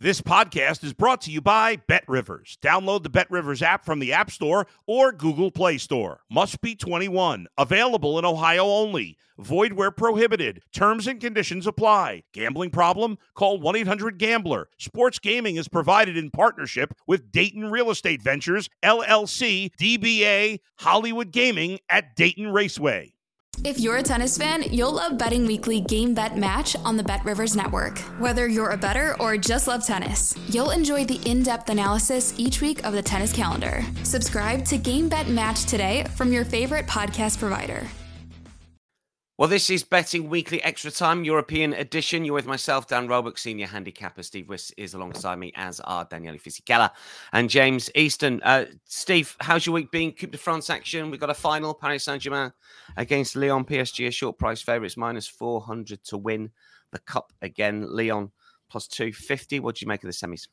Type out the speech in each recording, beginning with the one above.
This podcast is brought to you by BetRivers. Download the BetRivers app from the App Store or Google Play Store. Must be 21. Available in Ohio only. Void where prohibited. Terms and conditions apply. Gambling problem? Call 1-800-GAMBLER. Sports gaming is provided in partnership with Dayton Real Estate Ventures, LLC, DBA, Hollywood Gaming at Dayton Raceway. If you're a tennis fan, you'll love Betting Weekly Game Bet Match on the BetRivers Network. Whether you're a bettor or just love tennis, you'll enjoy the in-depth analysis each week of the tennis calendar. Subscribe to Game Bet Match today from your favorite podcast provider. Well, this is Betting Weekly Extra Time, European edition. You're with myself, Dan Roebuck, senior handicapper. Steve Wiss is alongside me, as are Daniele Fisichella and James Easton. Steve, how's your week been? Coupe de France action. We've got a final, Paris Saint-Germain against Lyon. PSG, a short price favourites, minus 400 to win the Cup again. Lyon plus 250. What do you make of the semis?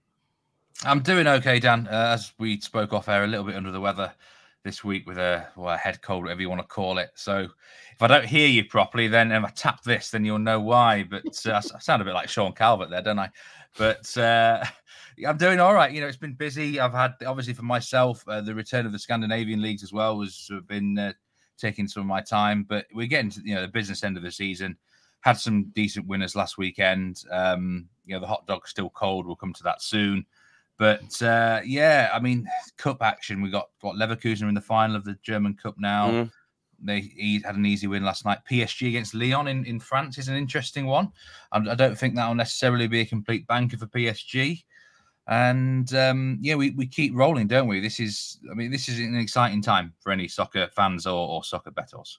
I'm doing okay, Dan. As we spoke off air, a little bit under the weather this week with a head cold, whatever you want to call it. So if I don't hear you properly, then if I tap this, then you'll know why. But I sound a bit like Sean Calvert there, don't I? But I'm doing all right. You know, it's been busy. I've had, obviously for myself, the return of the Scandinavian leagues as well has been taking some of my time. But we're getting to, the business end of the season. Had some decent winners last weekend. The hot dog's still cold. We'll come to that soon. But, I mean, cup action. We got, Leverkusen in the final of the German Cup now. He had an easy win last night. PSG against Lyon in France is an interesting one. I don't think that will necessarily be a complete banker for PSG. And, we keep rolling, don't we? This is an exciting time for any soccer fans or soccer bettors.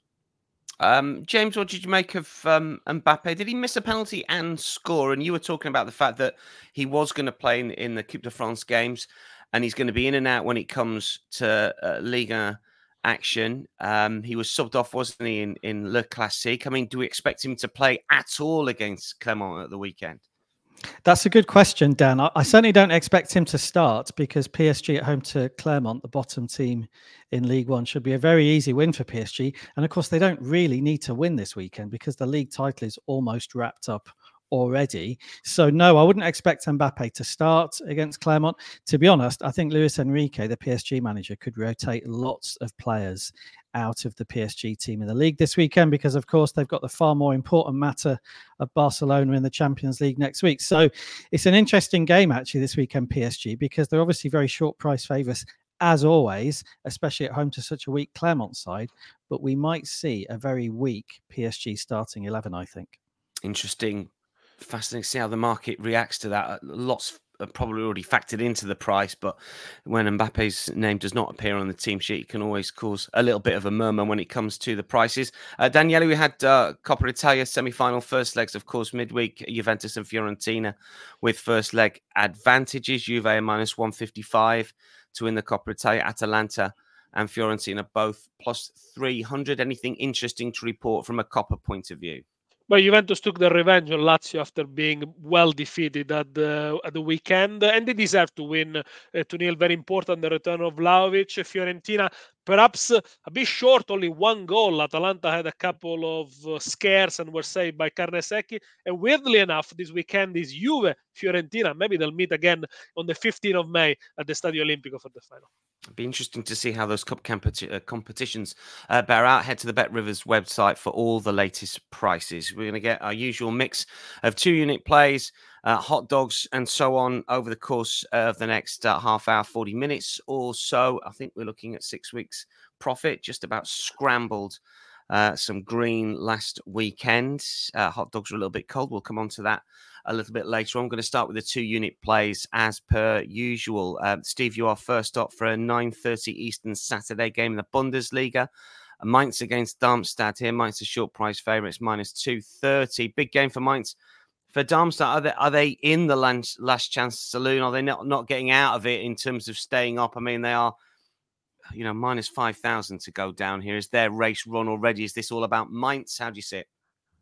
James, what did you make of Mbappe? Did he miss a penalty and score? And you were talking about the fact that he was going to play in the Coupe de France games, and he's going to be in and out when it comes to Liga action. He was subbed off, wasn't he, in Le Classique? I mean, do we expect him to play at all against Clermont at the weekend? That's a good question, Dan. I certainly don't expect him to start because PSG at home to Clermont, the bottom team in League One, should be a very easy win for PSG. And of course, they don't really need to win this weekend because the league title is almost wrapped up already. So no, I wouldn't expect Mbappe to start against Clermont. To be honest, I think Luis Enrique, the PSG manager, could rotate lots of players out of the PSG team in the league this weekend because, of course, they've got the far more important matter of Barcelona in the Champions League next week. So it's an interesting game, actually, this weekend, PSG, because they're obviously very short price favourites, as always, especially at home to such a weak Clermont side. But we might see a very weak PSG starting 11, I think. Interesting. Fascinating to see how the market reacts to that. Lots are probably already factored into the price, but when Mbappe's name does not appear on the team sheet, it can always cause a little bit of a murmur when it comes to the prices. Daniele, we had Coppa Italia semi-final first legs, of course, midweek, Juventus and Fiorentina with first leg advantages. Juve are minus 155 to win the Coppa Italia. Atalanta and Fiorentina both plus 300. Anything interesting to report from a Coppa point of view? But Juventus took the revenge on Lazio after being well defeated at the weekend, and they deserve to win 2-0. Very important, the return of Vlahovic. Fiorentina, perhaps a bit short, only one goal. Atalanta had a couple of scares and were saved by Carnesecchi. And weirdly enough, this weekend is Juve, Fiorentina. Maybe they'll meet again on the 15th of May at the Stadio Olimpico for the final. It'd be interesting to see how those cup competitions bear out. Head to the BetRivers website for all the latest prices. We're going to get our usual mix of 2-unit plays, hot dogs, and so on over the course of the next half hour, 40 minutes or so. I think we're looking at 6 weeks profit, just about scrambled some green last weekend. Hot dogs are a little bit cold. We'll come on to that a little bit later on. I'm going to start with the 2-unit plays as per usual. Steve, you are first up for a 9:30 Eastern Saturday game in the Bundesliga. Mainz against Darmstadt here. Mainz a short price favourites, minus 230. Big game for Mainz. For Darmstadt, are they in the last chance saloon? Are they not getting out of it in terms of staying up? I mean, they are, minus 5,000 to go down here. Is their race run already? Is this all about Mainz? How do you see it?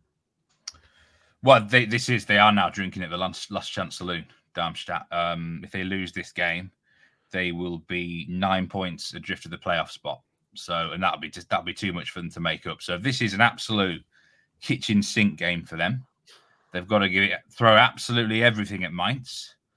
Well, they are now drinking at the last chance saloon, Darmstadt. If they lose this game, they will be 9 points adrift of the playoff spot. So, and that'll be too much for them to make up. So, this is an absolute kitchen sink game for them. They've got to throw absolutely everything at Mainz.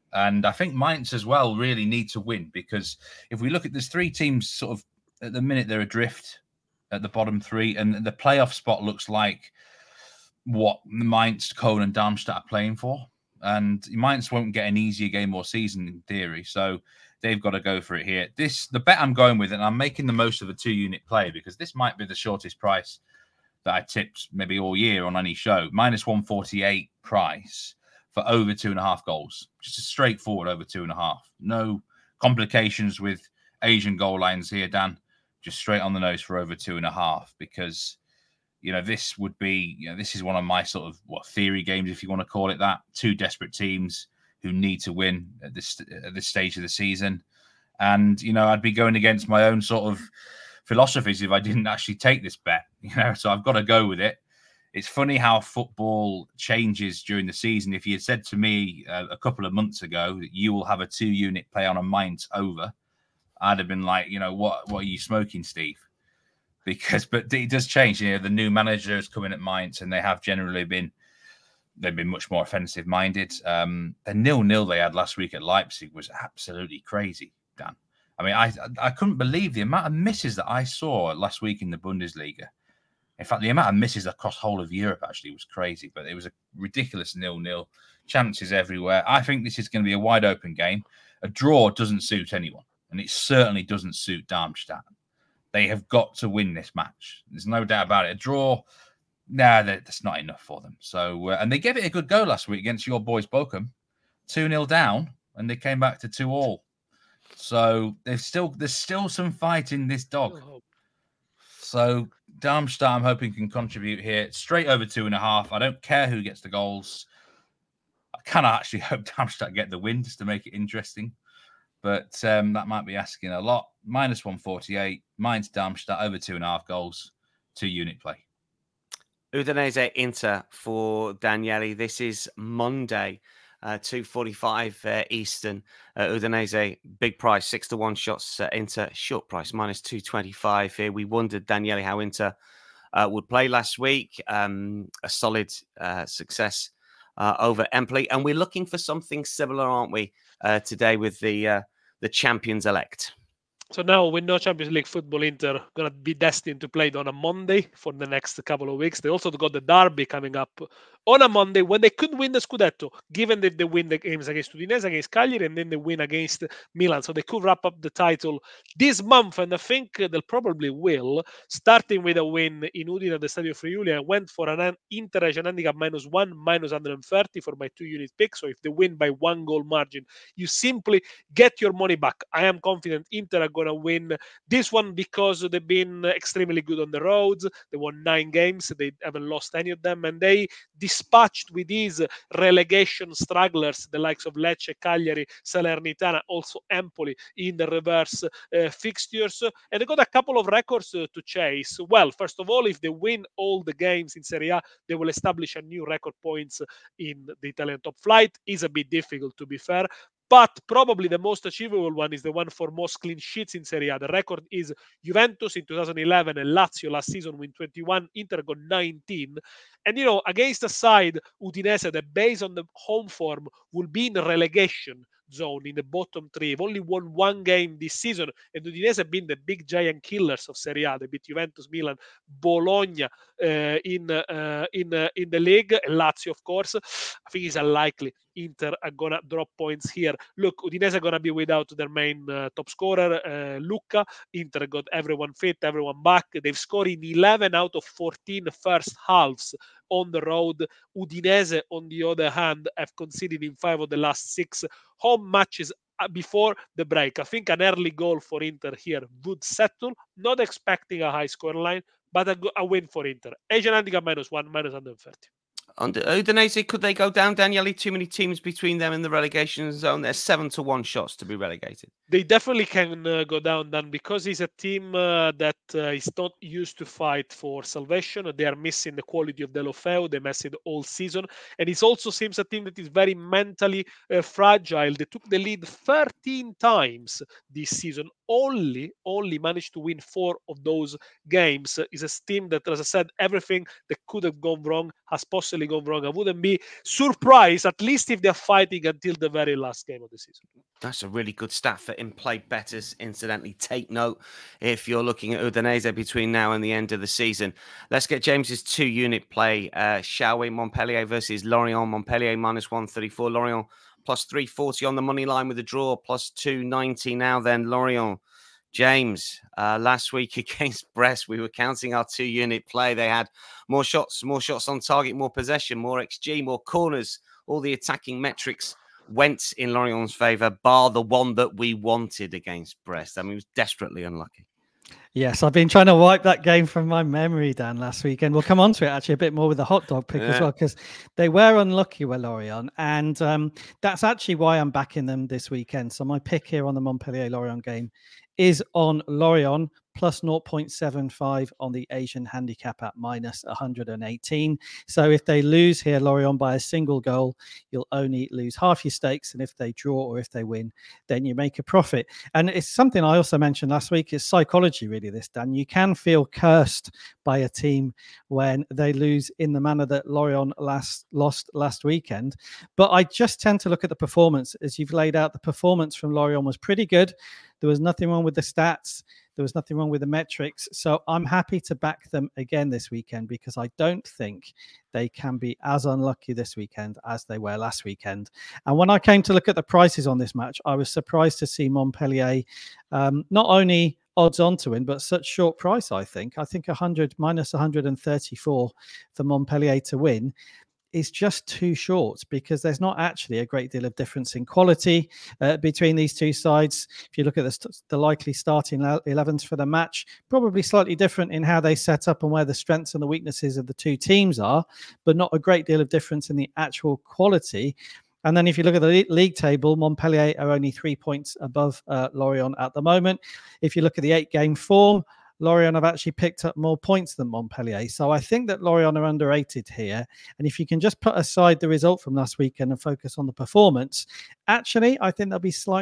And I think Mainz as well really need to win, because if we look at, there's 3 teams sort of at the minute, they're adrift at the bottom 3, and the playoff spot looks like what Mainz, Köln and Darmstadt are playing for. And Mainz won't get an easier game or season in theory, so they've got to go for it here. The bet I'm going with, and I'm making the most of a 2-unit play, because this might be the shortest price that I tipped maybe all year on any show. -148 price for over 2.5 goals. Just a straightforward over 2.5. No complications with Asian goal lines here, Dan. Just straight on the nose for over 2.5, because this would be, this is one of my sort of theory games, if you want to call it that. 2 desperate teams who need to win at this stage of the season. And, I'd be going against my own sort of philosophies if I didn't actually take this bet, so I've got to go with it. It's funny how football changes during the season. If you had said to me a couple of months ago that you will have a 2-unit play on a Mainz over, I'd have been like, what are you smoking, Steve? But it does change. The new manager has come in at Mainz, and they have generally been much more offensive minded. The 0-0 they had last week at Leipzig was absolutely crazy, Dan. I mean, I couldn't believe the amount of misses that I saw last week in the Bundesliga. In fact, the amount of misses across whole of Europe actually was crazy, but it was a ridiculous 0-0. Chances everywhere. I think this is going to be a wide open game. A draw doesn't suit anyone, and it certainly doesn't suit Darmstadt. They have got to win this match. There's no doubt about it. A draw, that's not enough for them. So, and they gave it a good go last week against your boys Bochum. 2-0 down, and they came back to 2-2. So there's still some fight in this dog. So Darmstadt, I'm hoping, can contribute here. Straight over 2.5. I don't care who gets the goals. I kind of actually hope Darmstadt get the win just to make it interesting. But that might be asking a lot. -148. Mainz Darmstadt over 2.5 goals. 2-unit play. Udinese Inter for Daniele. This is Monday, 2:45 Eastern. Udinese, big price, 6-1 shots. Inter, short price, -225 here. We wondered, Daniele, how Inter would play last week. A solid success over Empoli. And we're looking for something similar, aren't we, today with the champions-elect? So now we know Champions League football, Inter going to be destined to play it on a Monday for the next couple of weeks. They also got the derby coming up on a Monday when they could win the Scudetto, given that they win the games against Udinese, against Cagliari, and then they win against Milan. So they could wrap up the title this month, and I think they'll probably will, starting with a win in Udine at the Stadio Friuli. I went for an Inter Asian handicap -1, -130 for my 2-unit pick. So if they win by 1 goal margin, you simply get your money back. I am confident Inter are going to win this one because they've been extremely good on the roads. They won 9 games. They haven't lost any of them, and they dispatched with these relegation strugglers, the likes of Lecce, Cagliari, Salernitana, also Empoli in the reverse fixtures. And they got a couple of records to chase. Well, first of all, if they win all the games in Serie A, they will establish a new record points in the Italian top flight. Is a bit difficult, to be fair. But probably the most achievable one is the one for most clean sheets in Serie A. The record is Juventus in 2011 and Lazio last season win 21. Inter got 19. And, against a side, Udinese, that based on the home form will be in the relegation zone in the bottom 3. They've only won 1 game this season, and Udinese have been the big giant killers of Serie A. They beat Juventus, Milan, Bologna in the league, and Lazio, of course. I think it's unlikely Inter are gonna drop points here. Look, Udinese are gonna be without their main top scorer, Lucca. Inter got everyone fit, everyone back. They've scored in 11 out of 14 first halves on the road. Udinese, on the other hand, have conceded in 5 of the last 6 home matches before the break. I think an early goal for Inter here would settle. Not expecting a high score line, but a win for Inter. Asian handicap -1, -130. Under Udinese, could they go down, Daniele? Too many teams between them in the relegation zone. There's 7-1 shots to be relegated. They definitely can go down, Dan, because it's a team that is not used to fight for salvation. They are missing the quality of Deulofeu. They missed it all season. And it also seems a team that is very mentally fragile. They took the lead 13 times this season. only managed to win 4 of those games. Is a team that, as I said, everything that could have gone wrong has possibly gone wrong. I wouldn't be surprised, at least if they're fighting until the very last game of the season. That's a really good stat for in-play bettors. Incidentally, take note if you're looking at Udinese between now and the end of the season. Let's get James's 2-unit play, shall we? Montpellier versus Lorient. Montpellier minus 134. Lorient plus 340 on the money line with a draw, plus 290 now then. Lorient. James, last week against Brest, we were counting our 2-unit play. They had more shots on target, more possession, more XG, more corners. All the attacking metrics went in Lorient's favour, bar the one that we wanted against Brest. I mean, it was desperately unlucky. Yes, I've been trying to wipe that game from my memory, Dan, last weekend. We'll come on to it actually a bit more with the hot dog pick as well, because they were unlucky with Lorient. And that's actually why I'm backing them this weekend. So my pick here on the Montpellier-Lorient game is on Lorient plus 0.75 on the Asian handicap at minus 118. So if they lose here, Lorient, by a single goal, you'll only lose half your stakes. And if they draw or if they win, then you make a profit. And it's something I also mentioned last week. It's psychology, really, this, Dan. You can feel cursed by a team when they lose in the manner that Lorient lost last weekend. But I just tend to look at the performance. As you've laid out, the performance from Lorient was pretty good. There was nothing wrong with the stats. There was nothing wrong with the metrics. So I'm happy to back them again this weekend, because I don't think they can be as unlucky this weekend as they were last weekend. And when I came to look at the prices on this match, I was surprised to see Montpellier not only odds on to win, but such short price, I think. I think 100 minus 134 for Montpellier to win is just too short, because there's not actually a great deal of difference in quality between these two sides. If you look at the likely starting 11s for the match, probably slightly different in how they set up and where the strengths and the weaknesses of the two teams are, but not a great deal of difference in the actual quality. And then if you look at the league table, Montpellier are only 3 points above Lorient at the moment. If you look at the 8-game form, Lorient have actually picked up more points than Montpellier. So I think that Lorient are underrated here. And if you can just put aside the result from last weekend and focus on the performance, actually, I think they'll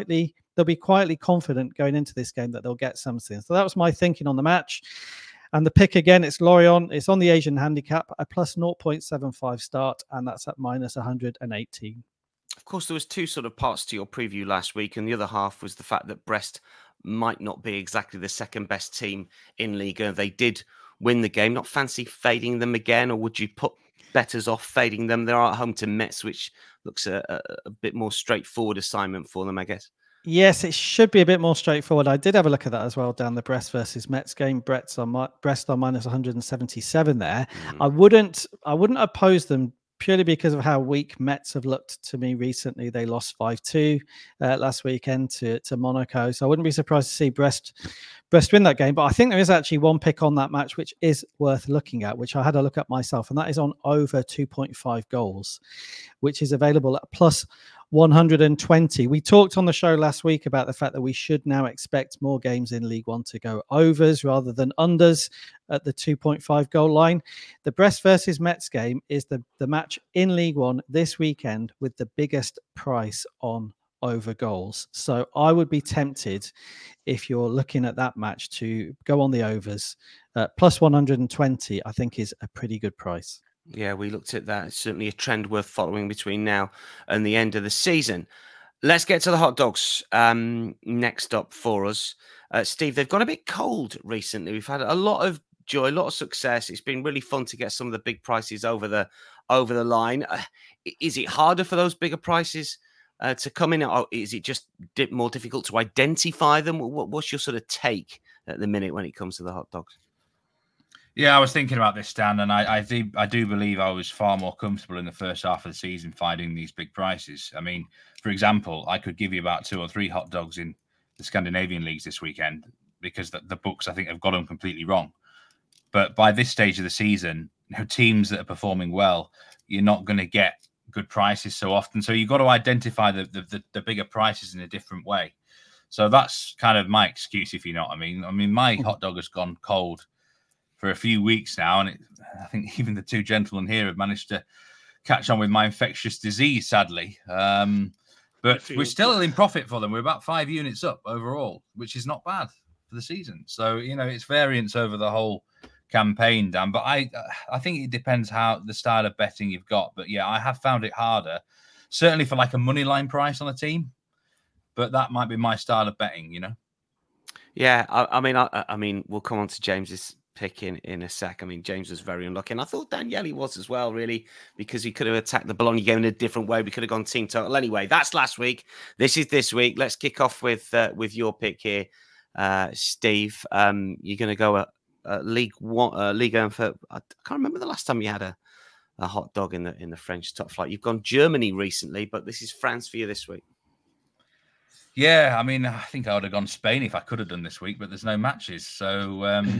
be quietly confident going into this game that they'll get something. So that was my thinking on the match. And the pick again, it's Lorient. It's on the Asian handicap, a plus 0.75 start, and that's at minus 118. Of course, there was two sort of parts to your preview last week, and the other half was the fact that Brest might not be exactly the second best team in Liga. They did win the game. Not fancy fading them again, or would you put bettors off fading them? They're at home to Metz, which looks a bit more straightforward assignment for them, I guess. Yes, it should be a bit more straightforward. I did have a look at that as well, down the Brest versus Metz game. Brest on minus 177 there. I wouldn't oppose them purely because of how weak Metz have looked to me recently. They lost 5-2 last weekend to Monaco. So I wouldn't be surprised to see Brest win that game. But I think there is actually one pick on that match which is worth looking at, which I had a look at myself, and that is on over 2.5 goals, which is available at plus 120. We talked on the show last week about the fact that we should now expect more games in League One to go overs rather than unders at the 2.5 goal line. The Brest versus Metz game is the match in League One this weekend with the biggest price on over goals. So I would be tempted, if you're looking at that match, to go on the overs. Plus 120, I think, is a pretty good price. Yeah, we looked at that. It's certainly a trend worth following between now and the end of the season. Let's get to the hot dogs next up for us. Steve, they've gone a bit cold recently. We've had a lot of joy, a lot of success. It's been really fun to get some of the big prices over the line. Is it harder for those bigger prices to come in, or is it just more difficult to identify them? What's your sort of take at the minute when it comes to the hot dogs? Yeah, I was thinking about this, Dan, and I do believe I was far more comfortable in the first half of the season finding these big prices. I mean, for example, I could give you about 2 or 3 hot dogs in the Scandinavian leagues this weekend, because the books, I think, have got them completely wrong. But by this stage of the season, teams that are performing well, you're not going to get good prices so often. So you've got to identify the bigger prices in a different way. So that's kind of my excuse, if you know what I mean. I mean, my hot dog has gone cold for a few weeks now, and I think even the two gentlemen here have managed to catch on with my infectious disease, sadly. But But we're still in profit for them. We're about 5 units up overall, which is not bad for the season. So, it's variance over the whole campaign, Dan. But I think it depends how the style of betting you've got. But yeah, I have found it harder, certainly for like a money line price on a team. But that might be my style of betting, Yeah, I mean, we'll come on to James's pick in a sec. I mean, James was very unlucky, and I thought Daniele was as well, really, because he could have attacked the Bologna game in a different way. We could have gone team total. Anyway, that's last week. This is this week. Let's kick off with your pick here, Steve. You're going to go League One, Ligue 1 for. I can't remember the last time you had a hot dog in the French top flight. You've gone Germany recently, but this is France for you this week. Yeah, I mean, I think I would have gone Spain if I could have done this week, but there's no matches. So,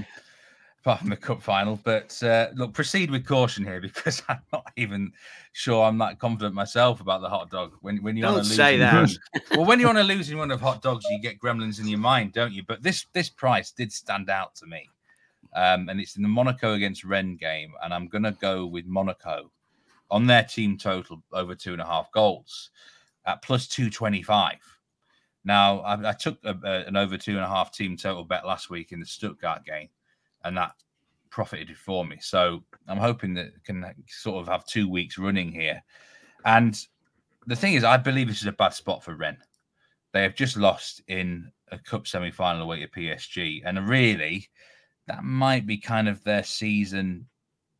apart from the cup final. But look, proceed with caution here, because I'm not even sure I'm that confident myself about the hot dog. When you're don't on a say that. Well, when you're on a losing run of hot dogs, you get gremlins in your mind, don't you? But this price did stand out to me. And it's in the Monaco against Rennes game. And I'm going to go with Monaco on their team total over 2.5 goals at plus 225. Now, I took an over 2.5 team total bet last week in the Stuttgart game, and that profited for me. So I'm hoping that it can sort of have 2 weeks running here. And the thing is, I believe this is a bad spot for Rennes. They have just lost in a cup semi-final away to PSG. And really, that might be kind of their season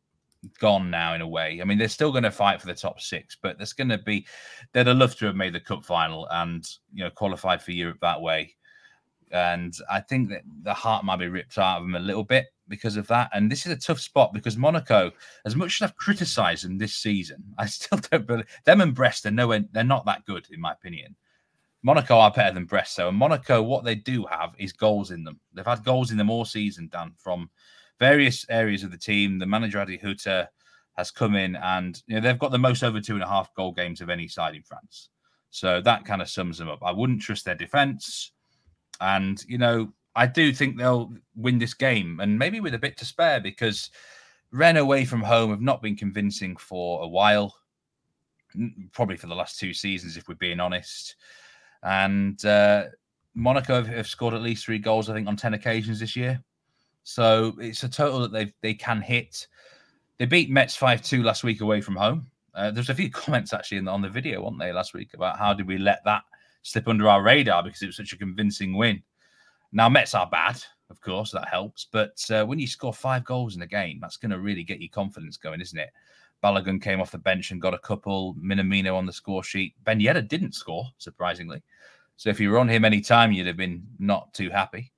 gone now in a way. I mean, they're still going to fight for the top 6, but there's going to be, they'd have loved to have made the cup final and, qualified for Europe that way. And I think that the heart might be ripped out of them a little bit because of that. And this is a tough spot because Monaco, as much as I've criticised them this season, I still don't believe them, and Brest are nowhere, they're not that good in my opinion. Monaco are better than Brest, so. And Monaco, what they do have is goals in them. They've had goals in them all season, Dan, from various areas of the team. The manager, Adi Hutter, has come in and they've got the most over 2.5 goal games of any side in France. So that kind of sums them up. I wouldn't trust their defence. And, I do think they'll win this game, and maybe with a bit to spare, because Rennes away from home have not been convincing for a while, probably for the last 2 seasons, if we're being honest. And Monaco have scored at least 3 goals, I think, on 10 occasions this year. So it's a total that they can hit. They beat Metz 5-2 last week away from home. There's a few comments actually on the video, weren't they, last week about how did we let that slip under our radar because it was such a convincing win. Now, Metz are bad, of course, that helps. But when you score 5 goals in a game, that's going to really get your confidence going, isn't it? Balogun came off the bench and got a couple. Minamino on the score sheet. Ben Yedder didn't score, surprisingly. So if you were on him any time, you'd have been not too happy.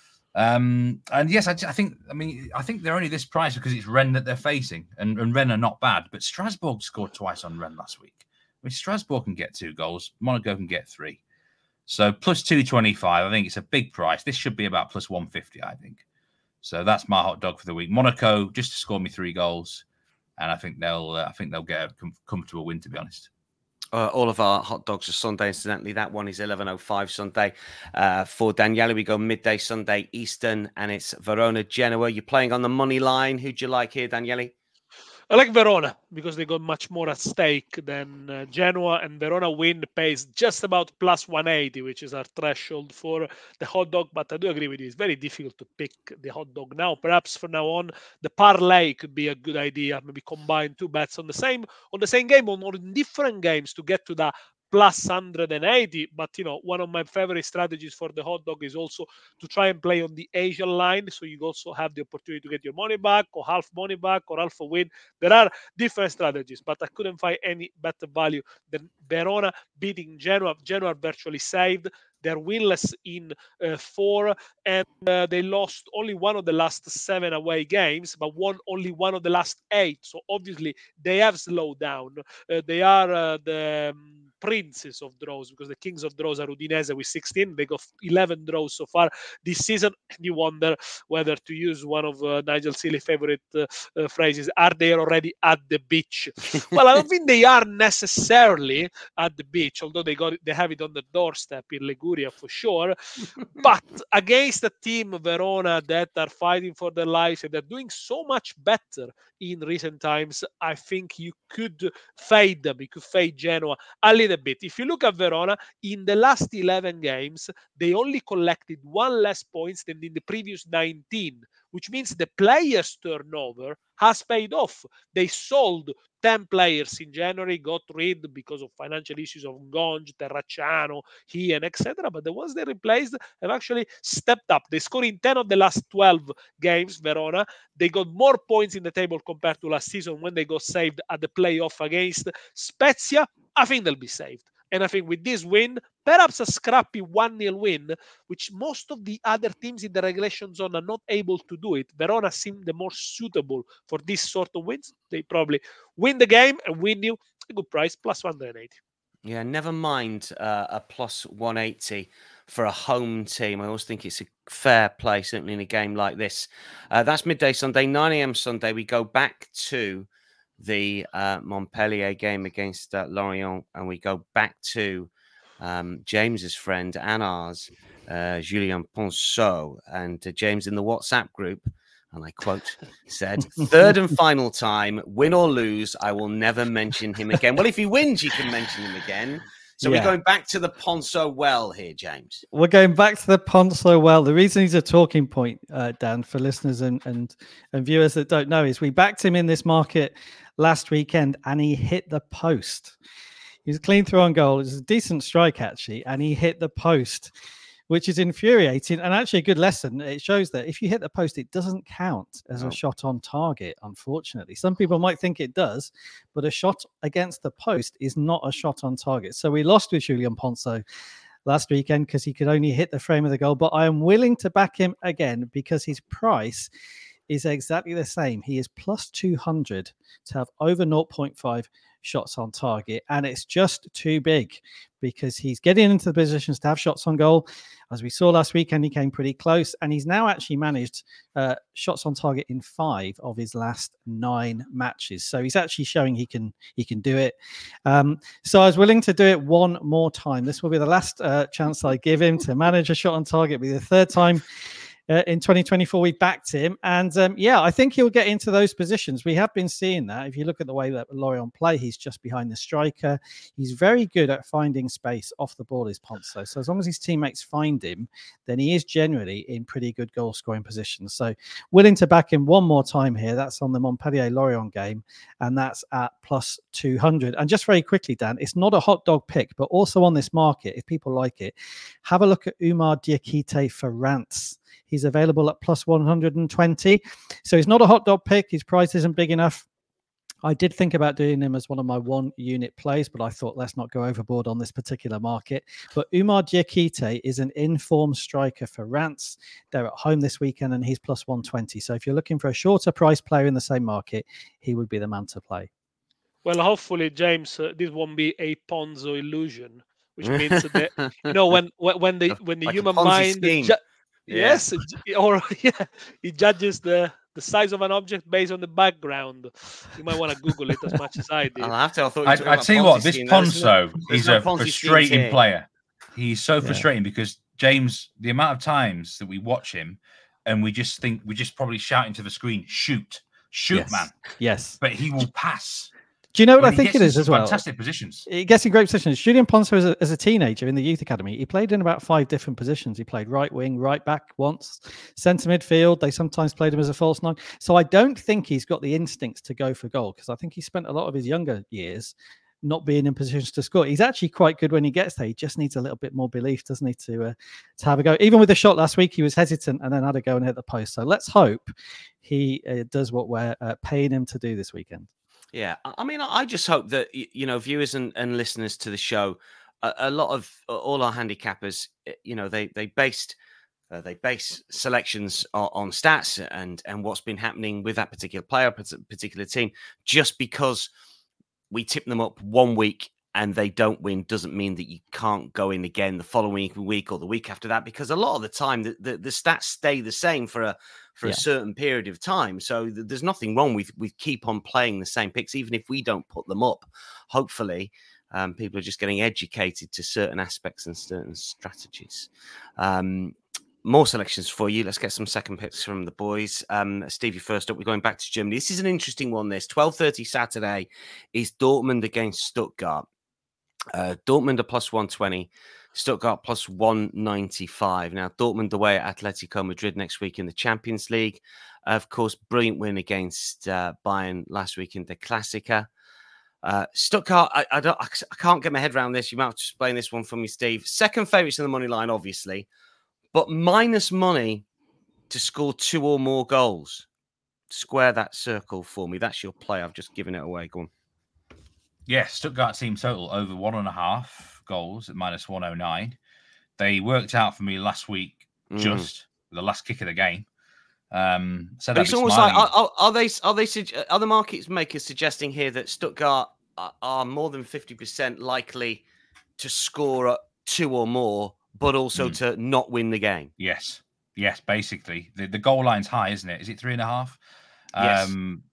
And yes, I think they're only this price because it's Rennes that they're facing, and Rennes are not bad. But Strasbourg scored twice on Rennes last week. I mean, Strasbourg can get 2 goals. Monaco can get 3. So plus 225, I think it's a big price. This should be about plus 150, I think. So that's my hot dog for the week. Monaco just to score me 3 goals, and I think they'll get a comfortable win, to be honest. All of our hot dogs are Sunday, incidentally. That one is 11:05 Sunday. For Daniele, we go midday Sunday Eastern, and it's Verona Genoa. You're playing on the money line. Who'd you like here, Daniele? I like Verona because they got much more at stake than Genoa, and Verona win pays just about plus 180, which is our threshold for the hot dog. But I do agree with you; it's very difficult to pick the hot dog now. Perhaps from now on, the parlay could be a good idea. Maybe combine 2 bets on the same game or in different games to get to the plus 180. But one of my favorite strategies for the hot dog is also to try and play on the Asian line, so you also have the opportunity to get your money back or half money back or half a win. There are different strategies, but I couldn't find any better value than Verona beating Genoa. Genoa are virtually saved. They're winless in 4, and they lost only one of the last 7 away games, but won only one of the last 8. So obviously they have slowed down. They are the princes of draws, because the kings of draws are Udinese with 16. They got 11 draws so far this season. And you wonder whether to use one of Nigel Seeley's favorite phrases: are they already at the beach? Well, I don't think they are necessarily at the beach, although they have it on the doorstep in Liguria for sure. But against a team, Verona, that are fighting for their lives and they're doing so much better in recent times, I think you could fade them. You could fade Genoa a little wait a bit. If you look at Verona, in the last 11 games, they only collected 1 less points than in the previous 19, which means the players' turnover has paid off. They sold 10 players in January, got rid because of financial issues of Gonge, Terracciano, Hien, etc. But the ones they replaced have actually stepped up. They scored in 10 of the last 12 games, Verona. They got more points in the table compared to last season when they got saved at the playoff against Spezia. I think they'll be saved. And I think with this win, perhaps a scrappy 1-0 win, which most of the other teams in the relegation zone are not able to do it. Verona seem the more suitable for this sort of wins. They probably win the game and win you a good price, plus 180. Yeah, never mind a plus 180 for a home team. I always think it's a fair play, certainly in a game like this. That's midday Sunday, 9 a.m. Sunday. We go back to the Montpellier game against Lorient, and we go back to James's friend and ours, Julien Ponceau, and James in the WhatsApp group, and I quote, said, "Third and final time, win or lose, I will never mention him again." Well, if he wins, you can mention him again. So we're going back to the Ponceau well here, James. We're going back to the Ponceau well. The reason he's a talking point, Dan, for listeners and viewers that don't know, is we backed him in this market last weekend and he hit the post. He was clean through on goal. It was a decent strike, actually, and he hit the post, which is infuriating and actually a good lesson. It shows that if you hit the post, it doesn't count as a shot on target, unfortunately. Some people might think it does, but a shot against the post is not a shot on target. So we lost with Julien Ponceau last weekend because he could only hit the frame of the goal, but I am willing to back him again because his price is exactly the same. He is plus 200 to have over 0.5 shots on target, and it's just too big because he's getting into the positions to have shots on goal. As we saw last weekend, he came pretty close, and he's now actually managed shots on target in 5 of his last 9 matches. So he's actually showing he can do it. So I was willing to do it one more time. This will be the last chance I give him to manage a shot on target. It'll be the third time in 2024 we backed him, and I think he'll get into those positions. We have been seeing that. If you look at the way that Lorient play, he's just behind the striker. He's very good at finding space off the ball, is Ponceau. So as long as his teammates find him, then he is generally in pretty good goal scoring positions. So willing to back him one more time here. That's on the Montpellier Lorient game, and that's at plus 200. And just very quickly, Dan, it's not a hot dog pick, but also on this market, if people like it, have a look at Oumar Diakité for Reims. He's available at plus 120. So he's not a hot dog pick. His price isn't big enough. I did think about doing him as one of my 1-unit plays, but I thought let's not go overboard on this particular market. But Oumar Diakité is an in-form striker for Reims. They're at home this weekend, and he's plus 120. So if you're looking for a shorter price player in the same market, he would be the man to play. Well, hopefully, James, this won't be a Ponzo illusion, which means that when the like human mind. Yes, or he judges the size of an object based on the background. You might want to Google it as much as I did. I'll tell you what, this Ponceau is a frustrating player. He's so frustrating because, James, the amount of times that we watch him and we just probably shout into the screen, shoot, yes. Man. Yes. But he will pass. Do you know what I think it is as well? Fantastic positions. He gets in great positions. Julien Ponceau, as a teenager in the youth academy, he played in about 5 different positions. He played right wing, right back once, centre midfield. They sometimes played him as a false 9. So I don't think he's got the instincts to go for goal because I think he spent a lot of his younger years not being in positions to score. He's actually quite good when he gets there. He just needs a little bit more belief, doesn't he, to have a go. Even with the shot last week, he was hesitant and then had a go and hit the post. So let's hope he does what we're paying him to do this weekend. Yeah, I mean, I just hope that, viewers and listeners to the show, a lot of all our handicappers, they base selections on stats and what's been happening with that particular player, particular team. Just because we tip them up one week and they don't win doesn't mean that you can't go in again the following week or the week after that, because a lot of the time the stats stay the same for a certain period of time. So there's nothing wrong with keep on playing the same picks, even if we don't put them up. Hopefully, people are just getting educated to certain aspects and certain strategies. More selections for you. Let's get some second picks from the boys. Stevie, first up, we're going back to Germany. This is an interesting one. This 12:30 Saturday is Dortmund against Stuttgart. Dortmund are plus 120. Stuttgart plus 195. Now, Dortmund away at Atletico Madrid next week in the Champions League. Of course, brilliant win against Bayern last week in the Klassiker. Stuttgart, I can't get my head around this. You might have to explain this one for me, Steve. Second favourites in the money line, obviously, but minus money to score 2 or more goals. Square that circle for me. That's your play. I've just given it away. Go on. Yes, Stuttgart team total over 1.5 goals at minus 109. They worked out for me last week, just the last kick of the game. So it's almost like are the market makers suggesting here that Stuttgart are more than 50% likely to score 2 or more, but also to not win the game? Yes, basically the goal line's high, isn't it? Is it 3.5? Yes.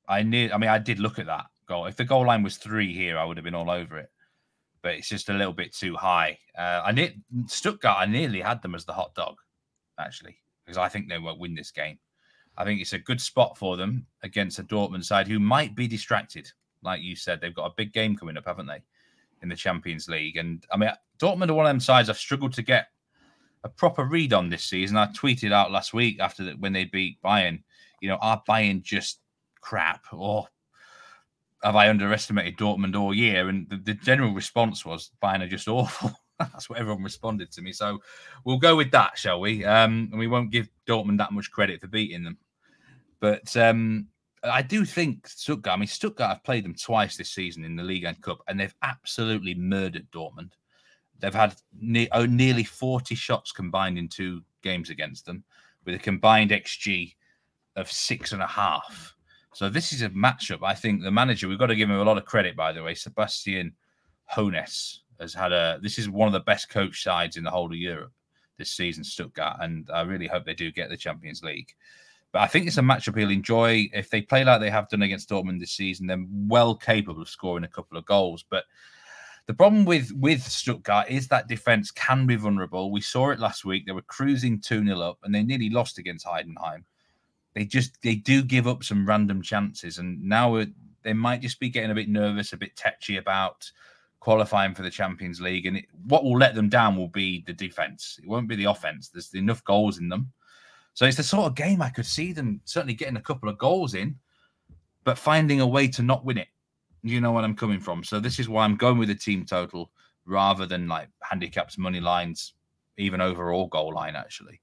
I did look at that goal. If the goal line was 3 here, I would have been all over it. But it's just a little bit too high. Stuttgart, I nearly had them as the hot dog, actually, because I think they won't win this game. I think it's a good spot for them against a Dortmund side who might be distracted. Like you said, they've got a big game coming up, haven't they, in the Champions League? And I mean, Dortmund are one of them sides I've struggled to get a proper read on this season. I tweeted out last week when they beat Bayern, are Bayern just crap, or have I underestimated Dortmund all year? And the general response was Bayern are just awful. That's what everyone responded to me. So we'll go with that, shall we? And we won't give Dortmund that much credit for beating them. But I do think Stuttgart have played them twice this season in the Liga and Cup, and they've absolutely murdered Dortmund. They've had nearly 40 shots combined in 2 games against them, with a combined XG of 6.5. So this is a matchup. I think the manager, we've got to give him a lot of credit, by the way. Sebastian Hoeneß has had this is one of the best coach sides in the whole of Europe this season, Stuttgart, and I really hope they do get the Champions League. But I think it's a matchup he'll enjoy. If they play like they have done against Dortmund this season, they're well capable of scoring a couple of goals. But the problem with Stuttgart is that defense can be vulnerable. We saw it last week. They were cruising 2-0 up, and they nearly lost against Heidenheim. They do give up some random chances, and now they might just be getting a bit nervous, a bit tetchy about qualifying for the Champions League. And what will let them down will be the defense. It won't be the offense. There's enough goals in them. So it's the sort of game I could see them certainly getting a couple of goals in, but finding a way to not win it. You know what I'm coming from. So this is why I'm going with the team total rather than like handicaps, money lines, even overall goal line, actually.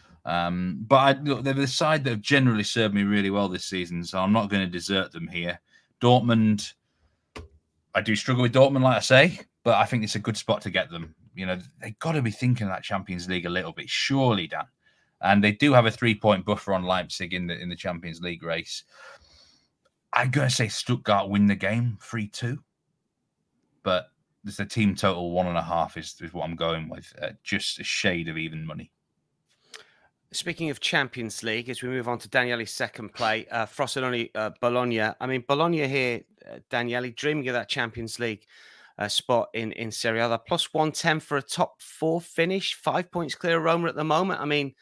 But they're the side that have generally served me really well this season, so I'm not going to desert them here. Dortmund, I do struggle with Dortmund, like I say, but I think it's a good spot to get them. They've got to be thinking of that Champions League a little bit, surely, Dan. And they do have a 3-point buffer on Leipzig in the Champions League race. I'm going to say Stuttgart win the game 3-2, but there's a team total 1.5 is what I'm going with. Just a shade of even money. Speaking of Champions League, as we move on to Daniele's second play, Frosinone, Bologna. I mean, Bologna here, Daniele, dreaming of that Champions League spot in Serie A. They're plus 110 for a top 4 finish, 5 points clear of Roma at the moment. I mean,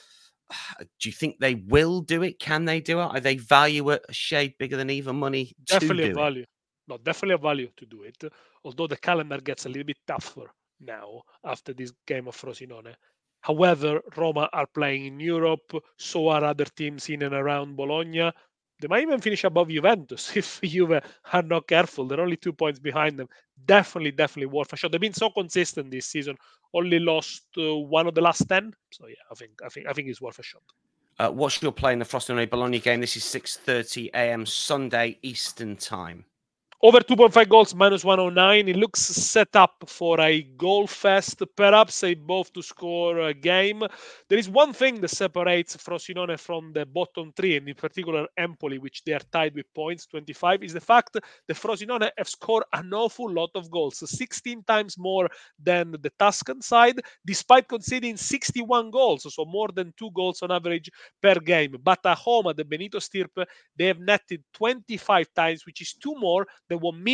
do you think they will do it? Can they do it? Are they value a shade bigger than even money? Definitely a value. No, definitely a value to do it. Although the calendar gets a little bit tougher now after this game of Frosinone. However, Roma are playing in Europe, so are other teams in and around Bologna. They might even finish above Juventus if Juve are not careful. They're only 2 points behind them. Definitely worth a shot. They've been so consistent this season. Only lost 1 of the last 10. So yeah, I think it's worth a shot. What's your play in the Frosinone Bologna game? This is 6:30 a.m. Sunday Eastern time. Over 2.5 goals, minus 109. It looks set up for a goal fest, perhaps a both to score a game. There is one thing that separates Frosinone from the bottom 3, and in particular Empoli, which they are tied with points, 25, is the fact that Frosinone have scored an awful lot of goals, 16 times more than the Tuscan side, despite conceding 61 goals, so more than 2 goals on average per game. But at home at the Benito Stirpe, they have netted 25 times, which is 2 more than what Milan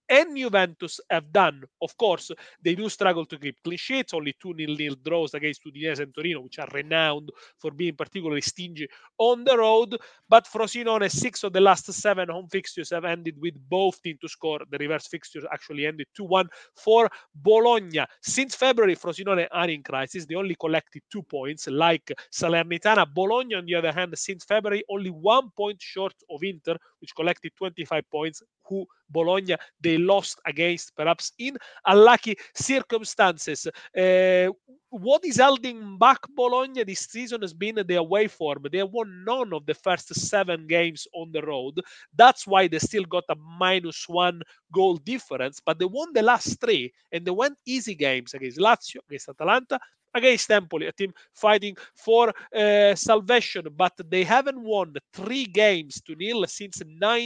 and Juventus have done. Of course, they do struggle to keep clean sheets, only 2 0-0 draws against Udinese and Torino, which are renowned for being particularly stingy on the road. But Frosinone, 6 of the last 7 home fixtures have ended with both teams to score. The reverse fixtures actually ended 2-1 for Bologna. Since February, Frosinone are in crisis. They only collected 2 points, like Salernitana. Bologna, on the other hand, since February, only 1 point short of Inter, which collected 25 points, who Bologna they lost against, perhaps in unlucky circumstances. What is holding back Bologna this season has been the away form. They have won none of the first 7 games on the road. That's why they still got a -1 goal difference, but they won the last 3, and they went easy games against Lazio, against Atalanta, against Empoli, a team fighting for salvation, but they haven't won 3 games to nil since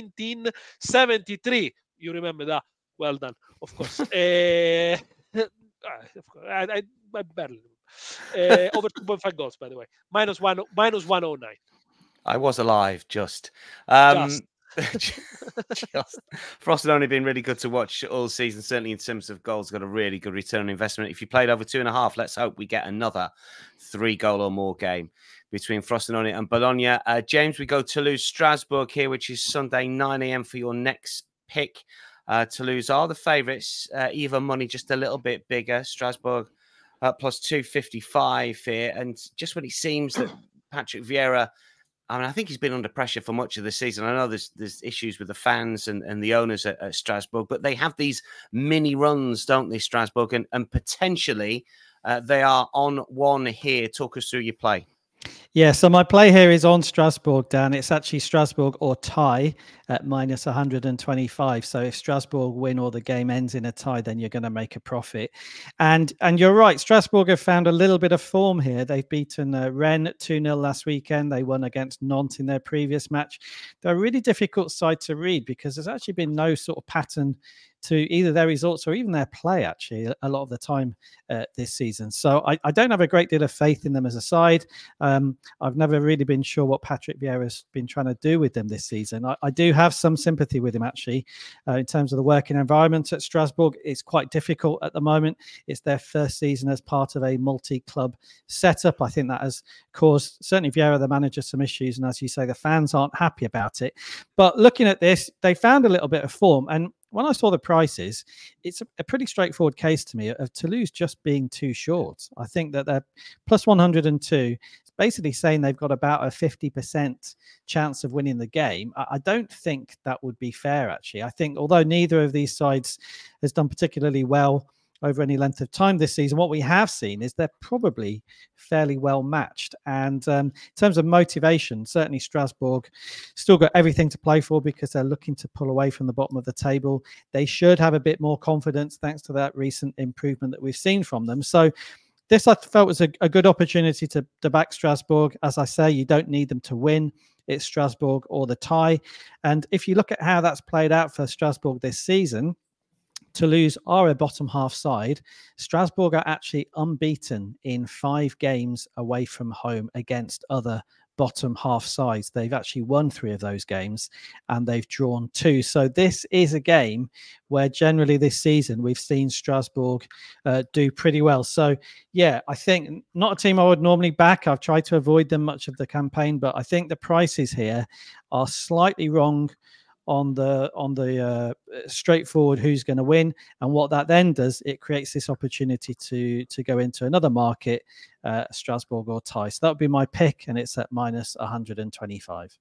1973. You remember that? Well done, of course. I barely over 2.5 goals, by the way. -109. I was alive, just. Just. Frost has only been really good to watch all season, certainly in terms of goals. Got a really good return on investment. If you played over 2.5, let's hope we get another 3-goal or more game between Frosinone and Bologna. James, we go Toulouse, Strasbourg here, which is Sunday 9 a.m. for your next pick. Toulouse are the favourites, even money just a little bit bigger. Strasbourg plus 255 here, and just when it seems that Patrick Vieira, I mean, I think he's been under pressure for much of the season. I know there's issues with the fans and the owners at Strasbourg, but they have these mini runs, don't they, Strasbourg? And potentially they are on one here. Talk us through your play. Yeah, so my play here is on Strasbourg, Dan. It's actually Strasbourg or tie at -125. So if Strasbourg win or the game ends in a tie, then you're going to make a profit. And you're right, Strasbourg have found a little bit of form here. They've beaten Rennes 2-0 last weekend. They won against Nantes in their previous match. They're a really difficult side to read because there's actually been no sort of pattern to either their results or even their play, actually, a lot of the time this season. So I don't have a great deal of faith in them as a side. I've never really been sure what Patrick Vieira has been trying to do with them this season. I do have some sympathy with him, actually, in terms of the working environment at Strasbourg. It's quite difficult at the moment. It's their first season as part of a multi-club setup. I think that has caused, certainly Vieira, the manager, some issues. And as you say, the fans aren't happy about it. But looking at this, they found a little bit of form. And when I saw the prices, it's a pretty straightforward case to me of Toulouse just being too short. I think that they're plus 102. It's basically saying they've got about a 50% chance of winning the game. I don't think that would be fair, actually. I think although neither of these sides has done particularly well over any length of time this season, what we have seen is they're probably fairly well matched. And in terms of motivation, certainly Strasbourg still got everything to play for because they're looking to pull away from the bottom of the table. They should have a bit more confidence thanks to that recent improvement that we've seen from them. So this I felt was a good opportunity to back Strasbourg. As I say, you don't need them to win. It's Strasbourg or the tie. And if you look at how that's played out for Strasbourg this season, Toulouse are a bottom half side. Strasbourg are actually unbeaten in 5 games away from home against other bottom half sides. They've actually won 3 of those games and they've drawn 2. So this is a game where generally this season we've seen Strasbourg do pretty well. So yeah, I think not a team I would normally back. I've tried to avoid them much of the campaign, but I think the prices here are slightly wrong on the straightforward who's going to win. And what that then does, it creates this opportunity to go into another market, Strasbourg or tie. So that would be my pick, and it's at -125.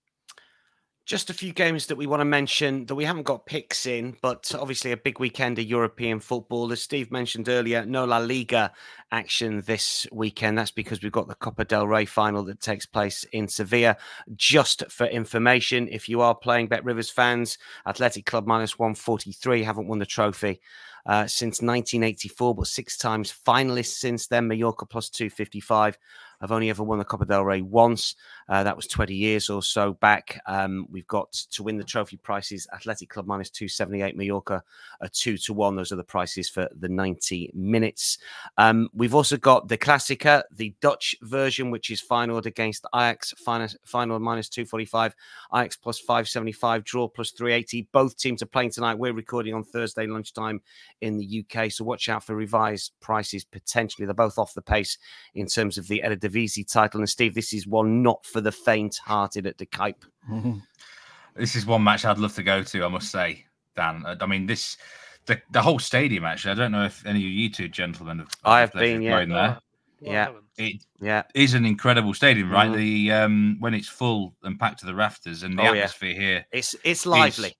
Just a few games that we want to mention that we haven't got picks in, but obviously a big weekend of European football. As Steve mentioned earlier, no La Liga action this weekend. That's because we've got the Copa del Rey final that takes place in Sevilla. Just for information, if you are playing Bet Rivers fans, Athletic Club -143, haven't won the trophy since 1984, but 6 times finalists since then. Mallorca plus 255. have only ever won the Copa del Rey once. That was 20 years or so back. We've got to win the trophy prices, Athletic Club minus 278, Mallorca 2-1. Those are the prices for the 90 minutes. We've also got the Klassiker, the Dutch version, which is Feyenoord against Ajax, Feyenoord minus 245, Ajax plus 575, draw plus 380. Both teams are playing tonight. We're recording on Thursday lunchtime in the UK, so watch out for revised prices potentially. They're both off the pace in terms of the Eredivisie title. And Steve, this is one not for the faint-hearted at De Kuip. Mm-hmm. This is one match I'd love to go to, I must say, Dan. I mean, the whole stadium, actually, I don't know if any of you two gentlemen have I have been, yeah. There. Yeah. It is an incredible stadium, right? The when it's full and packed to the rafters, and the atmosphere here. It's lively.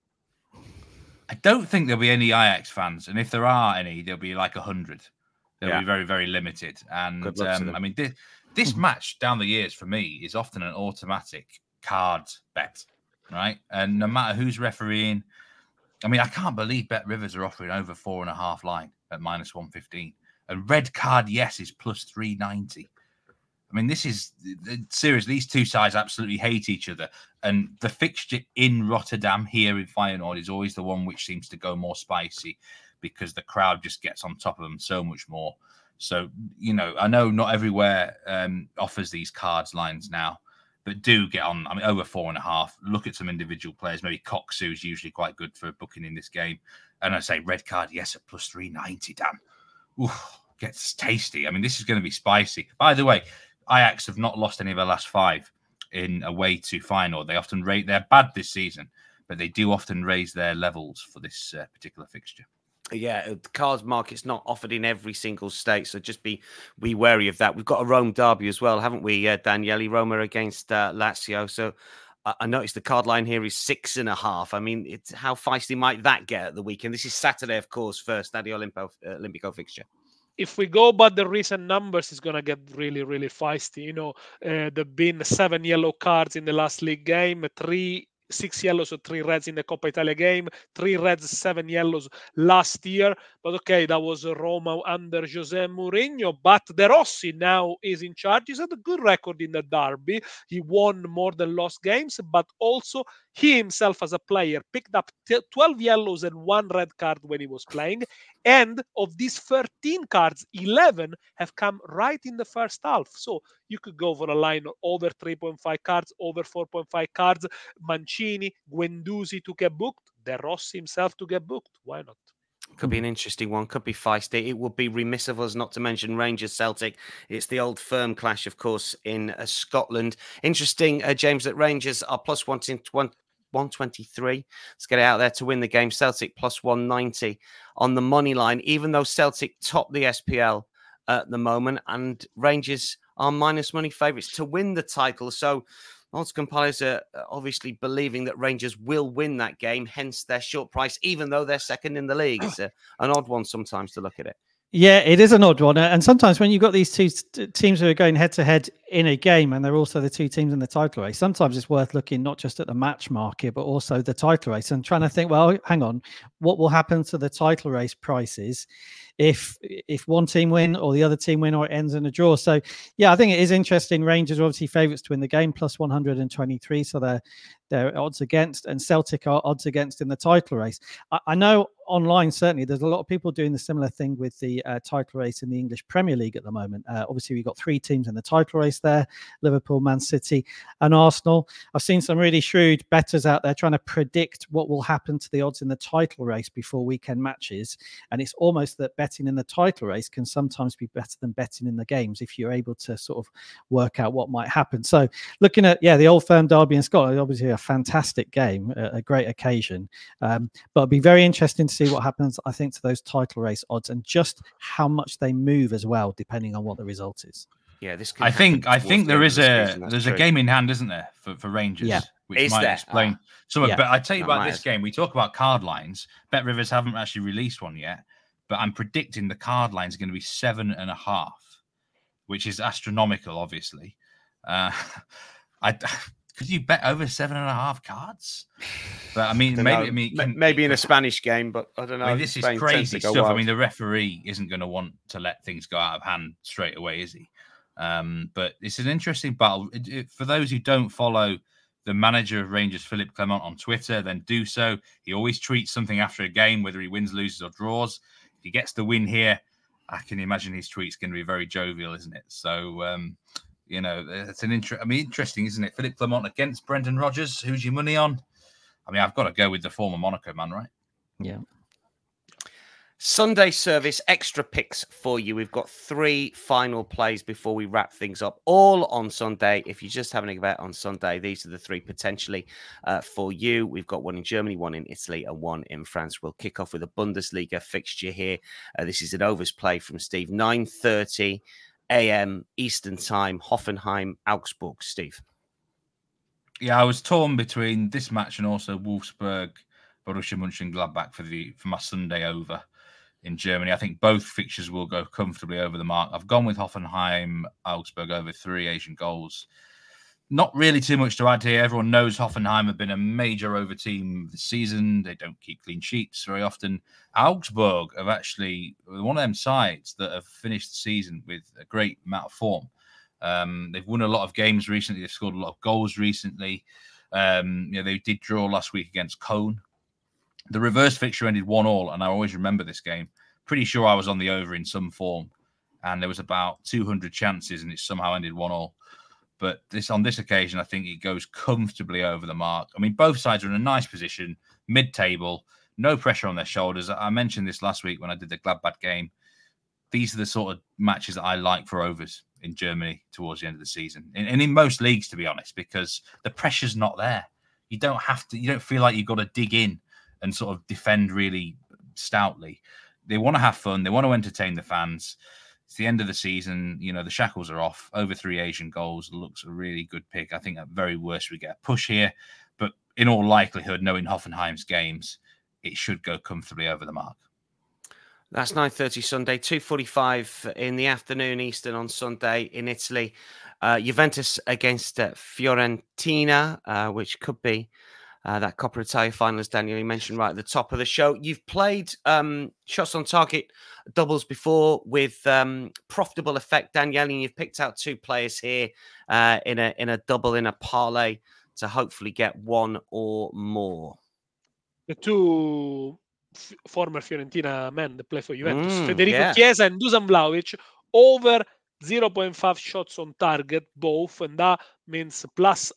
I don't think there'll be any Ajax fans, and if there are any, there'll be like 100. They'll be very, very limited. And I mean, this match down the years for me is often an automatic card bet, right? And no matter who's refereeing, I mean, I can't believe Bet Rivers are offering over 4.5 line at minus 115. And red card, yes, is plus 390. I mean, this is serious. These two sides absolutely hate each other. And the fixture in Rotterdam here in Feyenoord is always the one which seems to go more spicy because the crowd just gets on top of them so much more. So, you know, I know not everywhere offers these cards lines now, but do get on. I mean, over 4.5. Look at some individual players. Maybe Coxu is usually quite good for booking in this game. And I say red card, yes, at plus 390, damn. Oof, gets tasty. I mean, this is going to be spicy. By the way, Ajax have not lost any of their last 5 in away to Feyenoord. They often rate they're bad this season, but they do often raise their levels for this particular fixture. Yeah, the cards market's not offered in every single state, so just be wary of that. We've got a Rome derby as well, haven't we, Daniele? Roma against Lazio. So I noticed the card line here is 6.5. I mean, how feisty might that get at the weekend? This is Saturday, of course, first Stadio Olimpico fixture. If we go by the recent numbers, it's going to get really, really feisty. You know, there have been 7 yellow cards in the last league game, 6 yellows or 3 reds in the Coppa Italia game, 3 reds, 7 yellows last year. But okay, that was Roma under Jose Mourinho. But De Rossi now is in charge. He's had a good record in the derby. He won more than lost games, but also he himself as a player picked up 12 yellows and 1 red card when he was playing. And of these 13 cards, 11 have come right in the first half. So you could go for a line of over 3.5 cards, over 4.5 cards. Mancini, Guendouzi to get booked. De Rossi himself to get booked. Why not? Could be an interesting one. Could be feisty. It would be remiss of us not to mention Rangers Celtic. It's the old firm clash, of course, in Scotland. Interesting, James, that Rangers are plus 123. Let's get it out there to win the game. Celtic plus 190 on the money line, even though Celtic top the SPL at the moment, and Rangers are minus money favourites to win the title. So odds compilers are obviously believing that Rangers will win that game, hence their short price, even though they're second in the league. It's an odd one sometimes to look at it. Yeah, it is an odd one. And sometimes when you've got these two teams who are going head-to-head in a game, and they're also the 2 teams in the title race, sometimes it's worth looking not just at the match market, but also the title race and trying to think, well, hang on, what will happen to the title race prices if one team win or the other team win or it ends in a draw? So, yeah, I think it is interesting. Rangers are obviously favourites to win the game, plus 123, so they're odds against, and Celtic are odds against in the title race. I know online, certainly, there's a lot of people doing the similar thing with the title race in the English Premier League at the moment. Obviously, we've got 3 teams in the title race there, Liverpool, Man City and Arsenal. I've seen some really shrewd bettors out there trying to predict what will happen to the odds in the title race before weekend matches. And it's almost that betting in the title race can sometimes be better than betting in the games if you're able to sort of work out what might happen. So looking at, the Old Firm derby in Scotland, obviously a fantastic game, a great occasion. But it'll be very interesting to see what happens, I think, to those title race odds and just how much they move as well, depending on what the result is. Yeah, this. I think there is there's a game in hand, isn't there, for Rangers? Yeah. Which might explain some of it. But I tell you about this game. We talk about card lines. Bet Rivers haven't actually released one yet, but I'm predicting the card line is going to be 7.5, which is astronomical, obviously. Could you bet over 7.5 cards? But I mean, maybe in a Spanish game, but I don't know. I mean, this is crazy stuff. Wild. I mean, the referee isn't going to want to let things go out of hand straight away, is he? But it's an interesting battle. For those who don't follow the manager of Rangers, Philippe Clement, on Twitter, then do so. He always tweets something after a game, whether he wins, loses, or draws. If he gets the win here, I can imagine his tweet's going to be very jovial, isn't it? So, it's interesting, isn't it? Philippe Clement against Brendan Rodgers. Who's your money on? I mean, I've got to go with the former Monaco man, right? Yeah. Sunday service extra picks for you. We've got 3 final plays before we wrap things up, all on Sunday. If you're just having a bet on Sunday, these are the 3 potentially for you. We've got one in Germany, one in Italy, and one in France. We'll kick off with a Bundesliga fixture here. This is an overs play from Steve. 9:30 a.m. Eastern Time, Hoffenheim, Augsburg. Steve. Yeah, I was torn between this match and also Wolfsburg, Borussia Mönchengladbach for my Sunday over in Germany. I think both fixtures will go comfortably over the mark. I've gone with Hoffenheim, Augsburg over 3 Asian goals. Not really too much to add here. Everyone knows Hoffenheim have been a major over team this season. They don't keep clean sheets very often. Augsburg have actually one of them sides that have finished the season with a great amount of form. They've won a lot of games recently. They've scored a lot of goals recently. They did draw last week against Cologne. The reverse fixture ended 1-1, and I always remember this game. Pretty sure I was on the over in some form, and there was about 200 chances, and it somehow ended 1-1. But on this occasion, I think it goes comfortably over the mark. I mean, both sides are in a nice position, mid-table, no pressure on their shoulders. I mentioned this last week when I did the Gladbach game. These are the sort of matches that I like for overs in Germany towards the end of the season, and in most leagues, to be honest, because the pressure's not there. You don't feel like you've got to dig in and sort of defend really stoutly. They want to have fun. They want to entertain the fans. It's the end of the season. The shackles are off. Over 3 Asian goals looks a really good pick. I think at very worst we get a push here. But in all likelihood, knowing Hoffenheim's games, it should go comfortably over the mark. That's 9:30 Sunday, 2:45 in the afternoon Eastern on Sunday in Italy. Juventus against Fiorentina, which could be that Coppa Italia final, as Daniel mentioned right at the top of the show. You've played shots on target doubles before with profitable effect, Daniel, and you've picked out 2 players here in a double, in a parlay, to hopefully get 1 or more. The 2 former Fiorentina men that play for Juventus, Federico Chiesa and Dusan Vlahovic, over 0.5 shots on target, both, and that means plus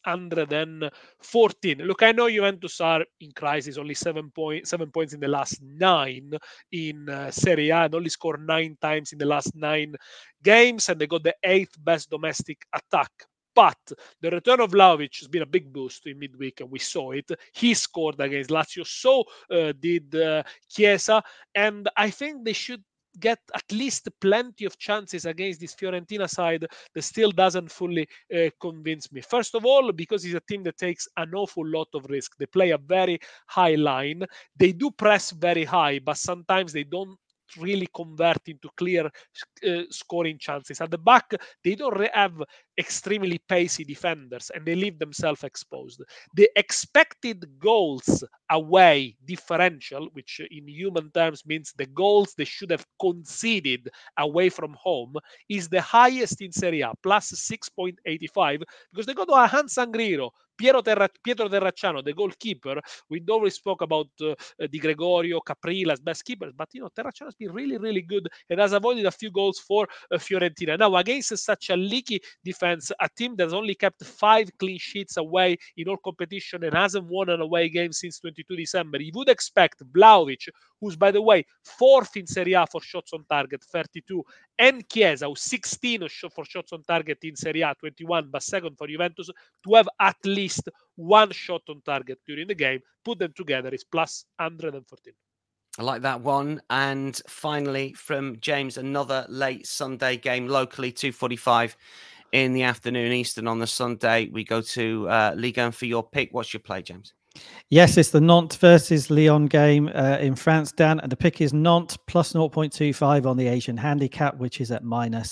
114. Look, I know Juventus are in crisis, only 7 points in the last 9 in Serie A, and only scored 9 times in the last 9 games, and they got the 8th best domestic attack. But the return of Vlahovic has been a big boost in midweek, and we saw it. He scored against Lazio, so did Chiesa, and I think they should get at least plenty of chances against this Fiorentina side that still doesn't fully convince me. First of all, because it's a team that takes an awful lot of risk. They play a very high line. They do press very high, but sometimes they don't really convert into clear scoring chances. At the back, they don't have extremely pacey defenders, and they leave themselves exposed. The expected goals away differential, which in human terms means the goals they should have conceded away from home, is the highest in Serie A, plus 6.85, because they go to Hans Sangriro, Pietro Terracciano, the goalkeeper. We always spoke about Di Gregorio, Caprile as best keepers, but Terracciano has been really, really good and has avoided a few goals for Fiorentina. Now, against such a leaky defense, a team that's only kept 5 clean sheets away in all competition and hasn't won an away game since 22 December, you would expect Vlahovic, who's, by the way, 4th in Serie A for shots on target, 32, and Chiesa, who's 16 for shots on target in Serie A, 21, but 2nd for Juventus, to have at least 1 shot on target during the game. Put them together, is plus 114. I like that one. And finally, from James, another late Sunday game locally, 2:45 in the afternoon Eastern on the Sunday. We go to Ligue 1 for your pick. What's your play, James? Yes, it's the Nantes versus Lyon game in France, Dan. And the pick is Nantes plus 0.25 on the Asian handicap, which is at minus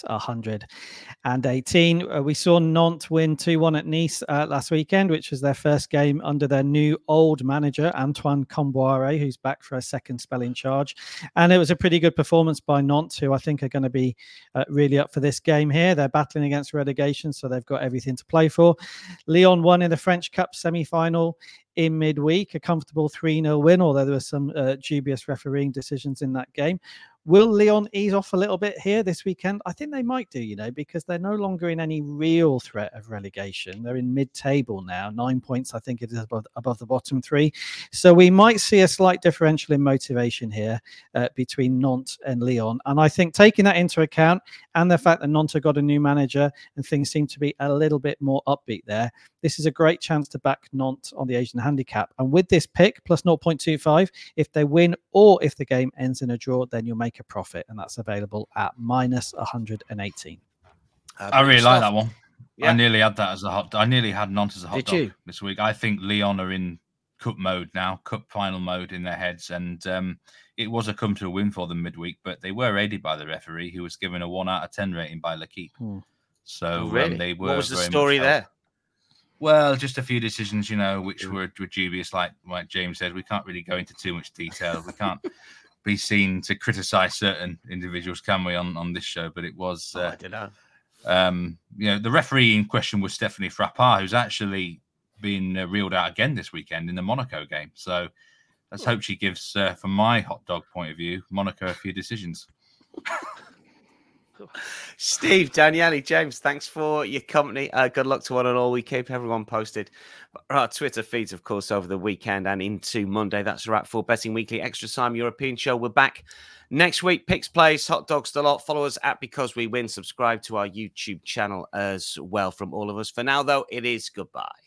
118. We saw Nantes win 2-1 at Nice last weekend, which was their first game under their new old manager, Antoine Comboiré, who's back for a second spell in charge. And it was a pretty good performance by Nantes, who I think are going to be really up for this game here. They're battling against relegation, so they've got everything to play for. Lyon won in the French Cup semi-final in midweek, a comfortable 3-0 win, although there were some dubious refereeing decisions in that game. Will Lyon ease off a little bit here this weekend? I think they might do, because they're no longer in any real threat of relegation. They're in mid-table now, 9 points, I think it is above the bottom three. So we might see a slight differential in motivation here between Nantes and Lyon. And I think taking that into account and the fact that Nantes have got a new manager and things seem to be a little bit more upbeat there, this is a great chance to back Nantes on the Asian handicap. And with this pick, plus 0.25, if they win or if the game ends in a draw, then you'll make a profit. And that's available at minus 118. I really like that one. Yeah. I nearly had that as a hot. I nearly had Nantes as a hot dog this week. I think Lyon are in cup mode now, cup final mode in their heads. And it was a come to a win for them midweek, but they were aided by the referee, who was given a 1 out of 10 rating by L'Équipe. So really? They were. What was the story there? Well, just a few decisions, which were dubious. Like James said, we can't really go into too much detail. We can't be seen to criticise certain individuals, can we, on this show? But it was, I don't know. The referee in question was Stephanie Frappard, who's actually been reeled out again this weekend in the Monaco game. So let's hope she gives, from my hot dog point of view, Monaco a few decisions. Steve, Daniele, James, thanks for your company. Good luck to one and all. We keep everyone posted. Our Twitter feeds, of course, over the weekend and into Monday. That's a wrap for Betting Weekly Extra Time European Show. We're back next week. Picks, plays, hot dogs, the lot. Follow us at Because We Win. Subscribe to our YouTube channel as well from all of us. For now, though, it is goodbye.